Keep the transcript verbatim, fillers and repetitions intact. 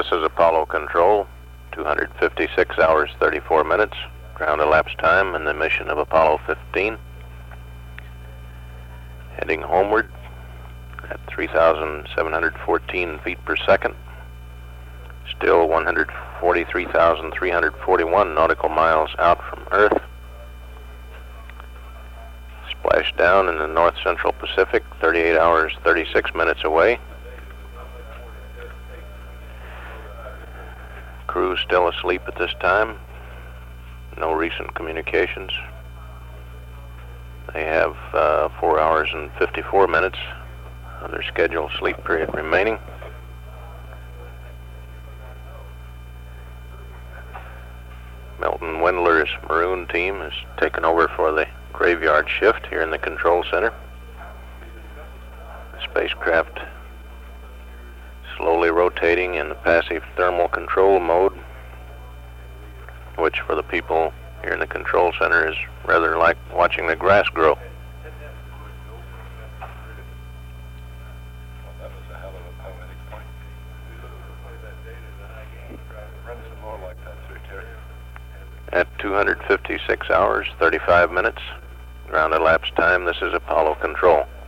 this is Apollo Control, two hundred fifty-six hours, thirty-four minutes, ground elapsed time in the mission of Apollo fifteen. Heading homeward at three thousand seven hundred fourteen feet per second. Still one hundred forty-three thousand three hundred forty-one nautical miles out from Earth. Splashed down in the north central Pacific, thirty-eight hours, thirty-six minutes away. Crew still asleep at this time. No recent communications. They have uh, four hours and fifty-four minutes of their scheduled sleep period remaining. Milton Wendler's Maroon team has taken over for the graveyard shift here in the control center. The spacecraft slowly rotating in the passive thermal control mode, which for the people here in the control center is rather like watching the grass grow. That was a hell of a poetic point. Run some more like that through, Terry. At two hundred fifty-six hours, thirty-five minutes, ground elapsed time, this is Apollo Control.